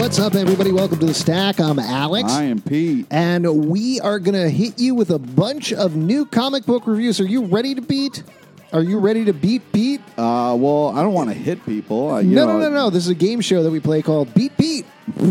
What's up, everybody? Welcome to The Stack. I'm Alex. I am Pete. And we are going to hit you with a bunch of new comic book reviews. Are you ready to beat? Are you ready to beat Pete? Well, I don't want to hit people. No. This is a game show that we play called Beat Pete.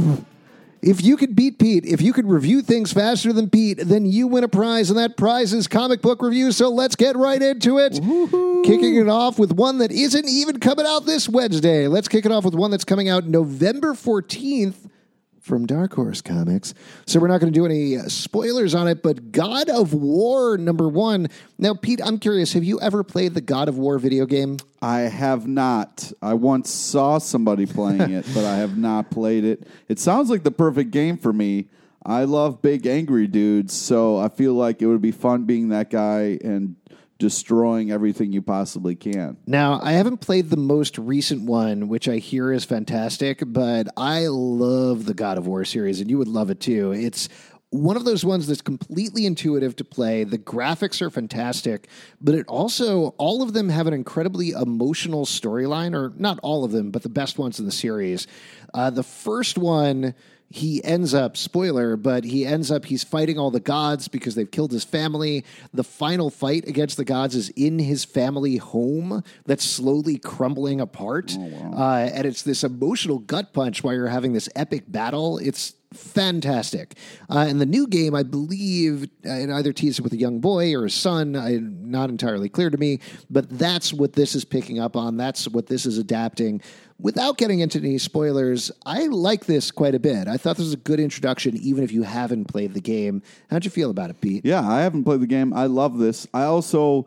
If you could beat Pete, if you could review things faster than Pete, then you win a prize, and that prize is comic book review. So let's get right into it. Woo-hoo. Kicking it off with one that isn't even coming out this Wednesday. Let's kick it off with one that's coming out November 14th from Dark Horse Comics. So we're not going to do any spoilers on it, but God of War #1. Now, Pete, I'm curious, have you ever played the God of War video game? I have not. I once saw somebody playing it, but I have not played it. It sounds like the perfect game for me. I love big, angry dudes, so I feel like it would be fun being that guy and destroying everything you possibly can. Now, I haven't played the most recent one, which I hear is fantastic, but I love the God of War series, and you would love it too. It's one of those ones that's completely intuitive to play. The graphics are fantastic, but it also, all of them have an incredibly emotional storyline, or not all of them, but the best ones in the series. The first one, he ends up, spoiler, but he's fighting all the gods because they've killed his family. The final fight against the gods is in his family home that's slowly crumbling apart. Oh, wow. And it's this emotional gut punch while you're having this epic battle. It's fantastic. And the new game, I believe, it either teases with a young boy or a son. Not entirely clear to me, but that's what this is picking up on. That's what this is adapting. Without getting into any spoilers, I like this quite a bit. I thought this was a good introduction, even if you haven't played the game. How'd you feel about it, Pete? Yeah, I haven't played the game. I love this. I also,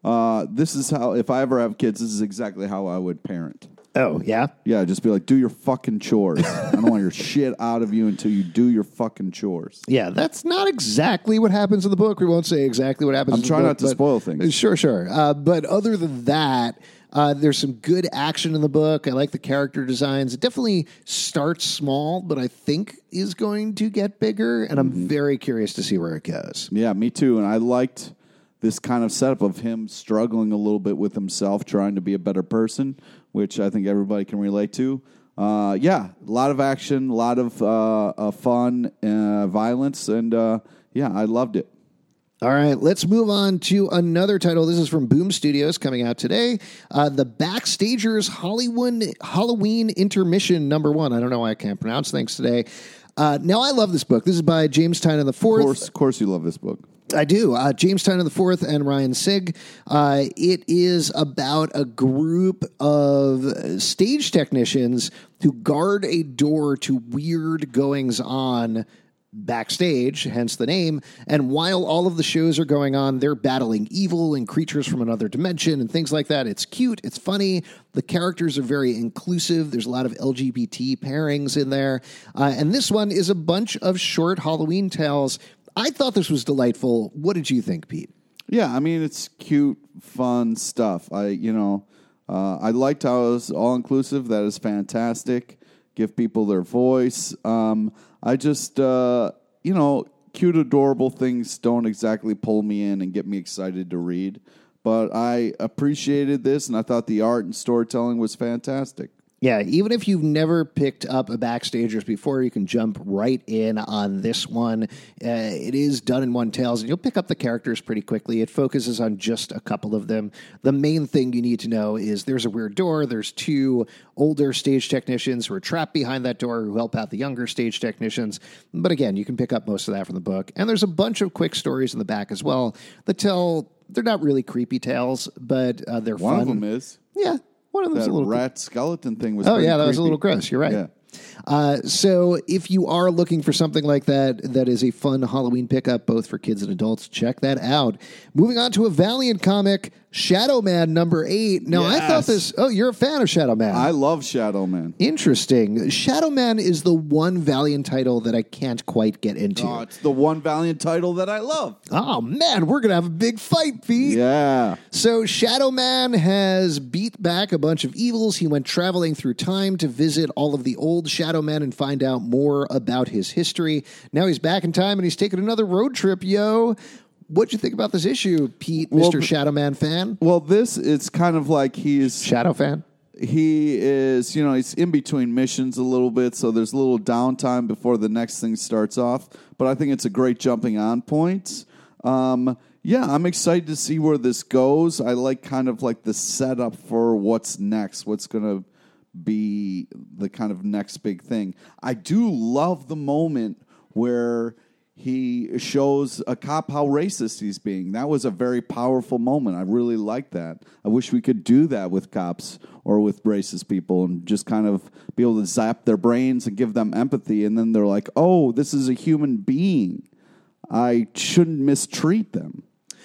this is how, if I ever have kids, this is exactly how I would parent. Oh, yeah? Yeah, just be like, do your fucking chores. I don't want your shit out of you until you do your fucking chores. Yeah, that's not exactly what happens in the book. We won't say exactly what happens in the book. I'm trying not to spoil things. Sure. But other than that, there's some good action in the book. I like the character designs. It definitely starts small, but I think is going to get bigger, and I'm very curious to see where it goes. Yeah, me too. And I liked this kind of setup of him struggling a little bit with himself, trying to be a better person, which I think everybody can relate to. Yeah, a lot of action, a lot of fun, violence, and I loved it. All right, let's move on to another title. This is from Boom Studios, coming out today. The Backstagers Halloween Intermission #1. I don't know why I can't pronounce things today. Now, I love this book. This is by James Tynion IV. Of course you love this book. I do. James Tynion IV and Ryan Sigg. It is about a group of stage technicians who guard a door to weird goings-on backstage, hence the name. And while all of the shows are going on, they're battling evil and creatures from another dimension and things like that. It's cute. It's funny. The characters are very inclusive. There's a lot of LGBT pairings in there. And this one is a bunch of short Halloween tales. I thought this was delightful. What did you think, Pete? Yeah, I mean, it's cute, fun stuff. I liked how it was all-inclusive. That is fantastic. Give people their voice. I just, cute, adorable things don't exactly pull me in and get me excited to read. But I appreciated this, and I thought the art and storytelling was fantastic. Yeah, even if you've never picked up a Backstagers before, you can jump right in on this one. It is done in one tales, and you'll pick up the characters pretty quickly. It focuses on just a couple of them. The main thing you need to know is there's a weird door. There's two older stage technicians who are trapped behind that door who help out the younger stage technicians. But again, you can pick up most of that from the book. And there's a bunch of quick stories in the back as well that they're not really creepy tales, but they're fun. One of them is. Yeah. One of them's that a little rat skeleton thing was. Oh yeah, that creepy. was a little gross. You're right. Yeah. So if you are looking for something like that is a fun Halloween pickup, both for kids and adults, check that out. Moving on to a Valiant comic, Shadow Man #8. Now, yes. I thought this... Oh, you're a fan of Shadow Man. I love Shadow Man. Interesting. Shadow Man is the one Valiant title that I can't quite get into. Oh, it's the one Valiant title that I love. Oh, man, we're going to have a big fight, Pete. Yeah. So Shadow Man has beat back a bunch of evils. He went traveling through time to visit all of the old Shadow Men and find out more about his history. Now he's back in time and he's taking another road trip, yo. What'd you think about this issue, Pete, Mr. Shadow Man fan? Well, this is kind of like he's... Shadow fan? he is, he's in between missions a little bit, so there's a little downtime before the next thing starts off. But I think it's a great jumping on point. Yeah, I'm excited to see where this goes. I like kind of like the setup for what's next, what's going to be the kind of next big thing. I do love the moment where he shows a cop how racist he's being. That was a very powerful moment. I really like that. I wish we could do that with cops or with racist people and just kind of be able to zap their brains and give them empathy. And then they're like, oh, this is a human being. I shouldn't mistreat them.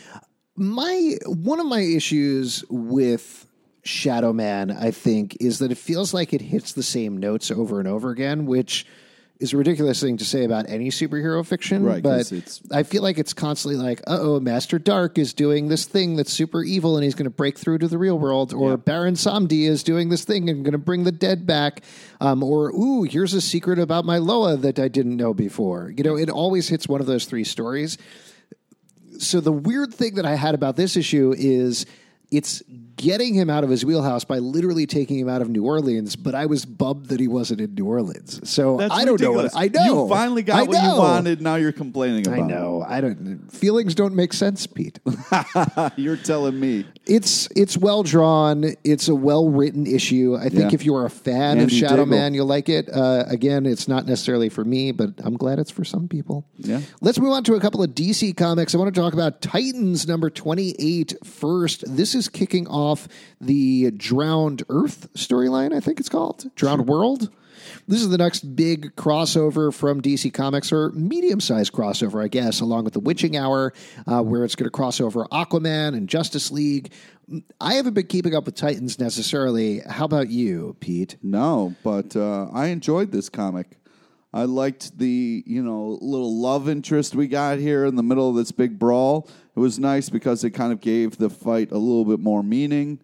One of my issues with Shadow Man, I think, is that it feels like it hits the same notes over and over again, which is a ridiculous thing to say about any superhero fiction. Right, but I feel like it's constantly like, Master Dark is doing this thing that's super evil and he's going to break through to the real world. Or Baron Samedi is doing this thing and going to bring the dead back. Or here's a secret about my Loa that I didn't know before. It always hits one of those three stories. So the weird thing that I had about this issue is it's getting him out of his wheelhouse by literally taking him out of New Orleans, but I was bummed that he wasn't in New Orleans. So That's I don't ridiculous. know. I know. You finally got what you wanted. Now you're complaining about it. I know. Feelings don't make sense, Pete. You're telling me. It's well drawn. It's a well written issue. I think if you are a fan of Shadow Man, you'll like it. Again, it's not necessarily for me, but I'm glad it's for some people. Yeah. Let's move on to a couple of DC comics. I want to talk about Titans number 28 first. This is kicking off the Drowned Earth storyline, I think it's called. Drowned World. This is the next big crossover from DC Comics, or medium-sized crossover, I guess, along with the Witching Hour, where it's going to cross over Aquaman and Justice League. I haven't been keeping up with Titans necessarily. How about you, Pete? No, but I enjoyed this comic. I liked the, little love interest we got here in the middle of this big brawl. It was nice because it kind of gave the fight a little bit more meaning.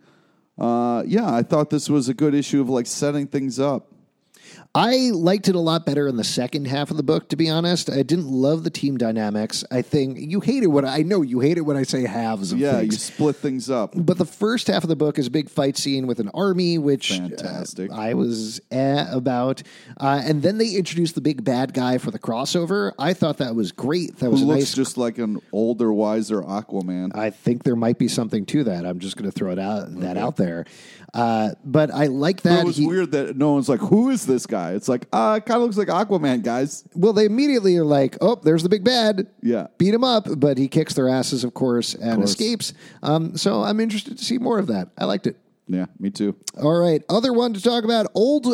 I thought this was a good issue of like setting things up. I liked it a lot better in the second half of the book, to be honest. I didn't love the team dynamics. I think you hate it when I say halves of things. Yeah, you split things up. But the first half of the book is a big fight scene with an army, which fantastic. I was about. And then they introduced the big bad guy for the crossover. I thought that was great. That was Who looks nice, just like an older, wiser Aquaman. I think there might be something to that. I'm just going to throw that out there. But I like that. But it was weird that no one's like, who is this guy? It's like, it kind of looks like Aquaman, guys. Well, they immediately are like, oh, there's the big bad. Yeah. Beat him up. But he kicks their asses, of course, and escapes. So I'm interested to see more of that. I liked it. Yeah, me too. All right. Other one to talk about, Old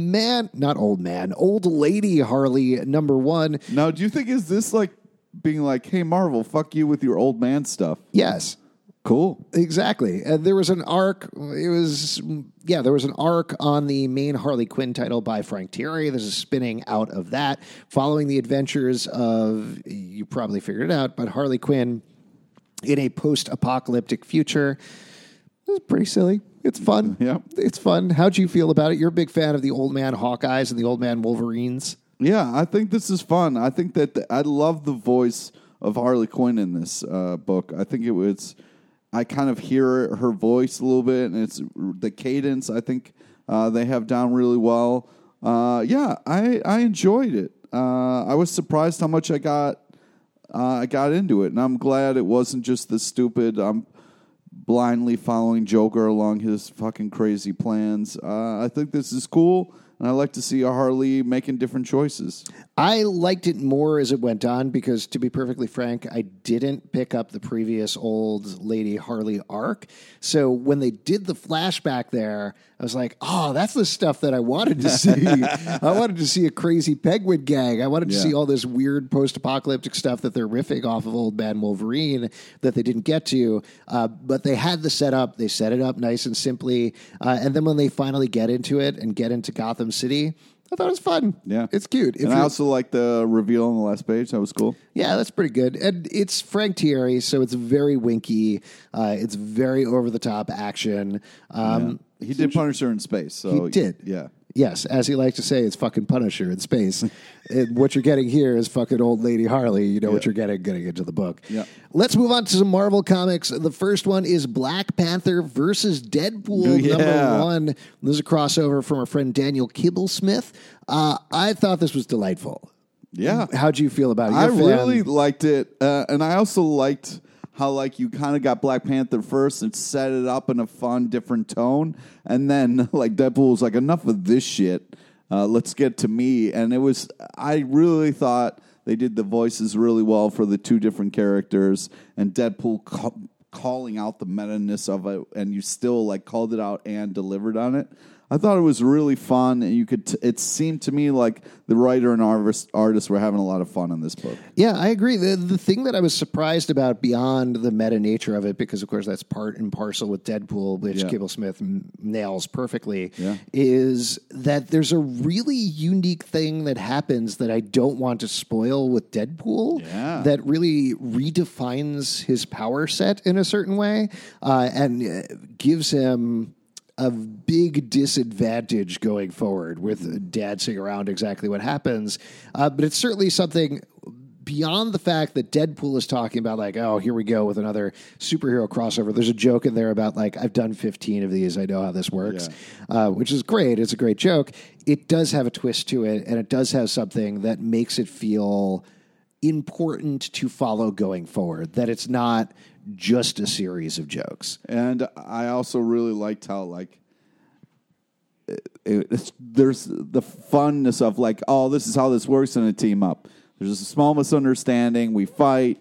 Lady Harley number 1. Now, do you think is this like being like, hey, Marvel, fuck you with your old man stuff? Yes. Cool. Exactly. There was an arc. There was an arc on the main Harley Quinn title by Frank Thierry. There's a spinning out of that, following the adventures of, you probably figured it out, but Harley Quinn in a post-apocalyptic future. It was pretty silly. It's fun. Yeah. It's fun. How'd you feel about it? You're a big fan of the Old Man Hawkeyes and the Old Man Wolverines. Yeah, I think this is fun. I think that I love the voice of Harley Quinn in this book. I think I kind of hear her voice a little bit, and it's the cadence. I think they have down really well. I enjoyed it. I was surprised how much I got into it, and I'm glad it wasn't just the stupid. I'm blindly following Joker along his fucking crazy plans. I think this is cool. And I like to see a Harley making different choices. I liked it more as it went on because, to be perfectly frank, I didn't pick up the previous Old Lady Harley arc. So when they did the flashback there, I was like, oh, that's the stuff that I wanted to see. I wanted to see a crazy Penguin gang. I wanted to see all this weird post-apocalyptic stuff that they're riffing off of Old Man Wolverine that they didn't get to. But they had the setup. They set it up nice and simply. And then when they finally get into it and get into Gotham City, I thought it was fun. Yeah. It's cute. And I also like the reveal on the last page. That was cool. Yeah, that's pretty good. And it's Frank Thierry, so it's very winky. It's very over-the-top action. He did Punisher in space. So he did. Yeah. Yes, as he likes to say, it's fucking Punisher in space. And what you're getting here is fucking old lady Harley. You know what you're getting into the book. Yeah. Let's move on to some Marvel comics. The first one is Black Panther versus Deadpool, number 1. This is a crossover from our friend Daniel Kibblesmith. I thought this was delightful. Yeah. How'd you feel about it? I really liked it. And I also liked how, like, you kind of got Black Panther first and set it up in a fun, different tone. And then, like, Deadpool was like, enough of this shit. Let's get to me. And I really thought they did the voices really well for the two different characters. And Deadpool calling out the meta-ness of it. And you still, like, called it out and delivered on it. I thought it was really fun, and you could. It seemed to me like the writer and artist were having a lot of fun in this book. Yeah, I agree. The thing that I was surprised about beyond the meta nature of it, because of course that's part and parcel with Deadpool, which Kibblesmith nails perfectly, is that there's a really unique thing that happens that I don't want to spoil with Deadpool. That really redefines his power set in a certain way, and gives him a big disadvantage going forward with dancing around exactly what happens. But it's certainly something beyond the fact that Deadpool is talking about, like, oh, here we go with another superhero crossover. There's a joke in there about, like, I've done 15 of these. I know how this works, which is great. It's a great joke. It does have a twist to it, and it does have something that makes it feel important to follow going forward, that it's not just a series of jokes. And I also really liked how, like, there's the funness of, like, oh, this is how this works in a team up. There's a small misunderstanding. We fight.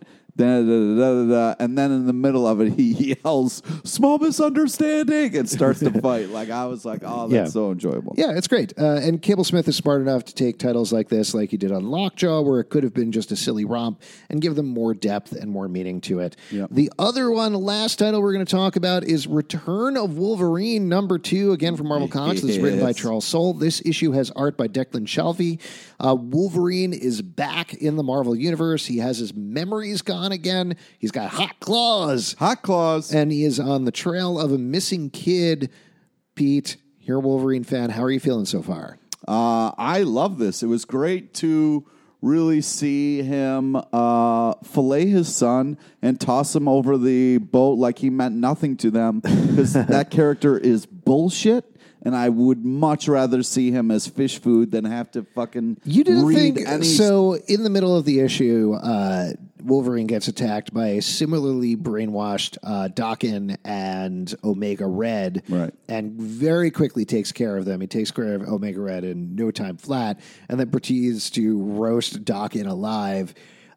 And then in the middle of it, he yells, small misunderstanding, and starts to fight. Like, I was like, oh, that's so enjoyable. Yeah, it's great. And Kibblesmith is smart enough to take titles like this, like he did on Lockjaw, where it could have been just a silly romp, and give them more depth and more meaning to it. Yep. The other one, last title we're going to talk about, is Return of Wolverine, number 2, again from Marvel Comics. This is written by Charles Soule. This issue has art by Declan Shalvey. Wolverine is back in the Marvel Universe. He has his memories gone again. He's got hot claws. Hot claws. And he is on the trail of a missing kid. Pete, you're a Wolverine fan. How are you feeling so far? I love this. It was great to really see him fillet his son and toss him over the boat like he meant nothing to them, because that character is bullshit. And I would much rather see him as fish food than have to fucking You didn't read think... any... So, in the middle of the issue, Wolverine gets attacked by a similarly brainwashed Daken and Omega Red. Right. And very quickly takes care of them. He takes care of Omega Red in no time flat, and then proceeds to roast Daken alive.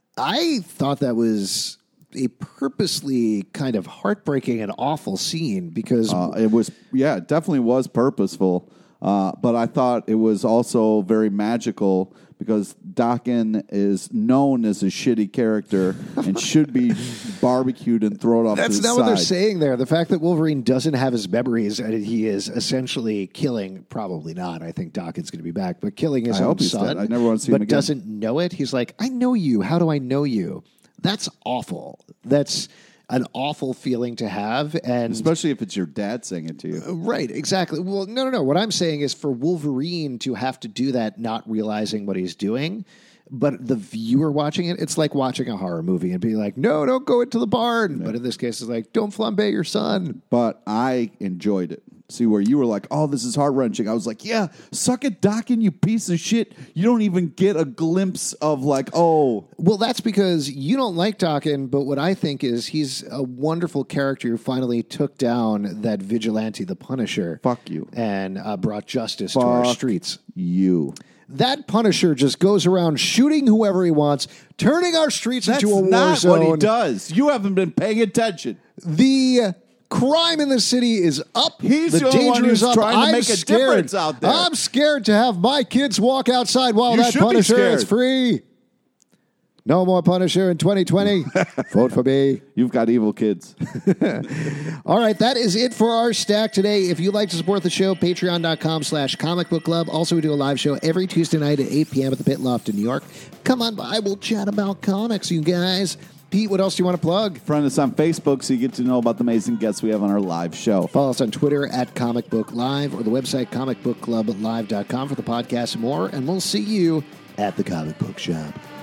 I thought that was a purposely kind of heartbreaking and awful scene, because it was, it definitely was purposeful. But I thought it was also very magical, because Daken is known as a shitty character and should be barbecued and thrown off That's to the not side. what they're saying there. The fact that Wolverine doesn't have his memories and he is essentially killing, probably not, I think Daken's going to be back, but killing his own son. I never want to see him but again. Doesn't know it. He's like, I know you. How do I know you? That's awful. That's an awful feeling to have. And especially if it's your dad saying it to you. Right, exactly. Well, no. What I'm saying is for Wolverine to have to do that, not realizing what he's doing, but the viewer watching it, it's like watching a horror movie and being like, no, don't go into the barn. Yeah. But in this case, it's like, don't flambe your son. But I enjoyed it. See, where you were like, oh, this is heart-wrenching. I was like, yeah, suck it, Daken, you piece of shit. You don't even get a glimpse of, like, oh. Well, that's because you don't like Daken, but what I think is he's a wonderful character who finally took down that vigilante, the Punisher. Fuck you. And brought justice to our streets. You. That Punisher just goes around shooting whoever he wants, turning our streets into a war zone. That's not what he does. You haven't been paying attention. The crime in the city is up. He's the the only one who's trying to make a difference out there. I'm scared to have my kids walk outside while that Punisher is free. No more Punisher in 2020. Vote for me. You've got evil kids. All right, that is it for our stack today. If you'd like to support the show, patreon.com/Comic Book Club. Also, we do a live show every Tuesday night at 8 p.m. at the Pit Loft in New York. Come on by. We'll chat about comics, you guys. Pete, what else do you want to plug? Friend us on Facebook so you get to know about the amazing guests we have on our live show. Follow us on Twitter at Comic Book Live or the website comicbookclublive.com for the podcast and more. And we'll see you at the comic book shop.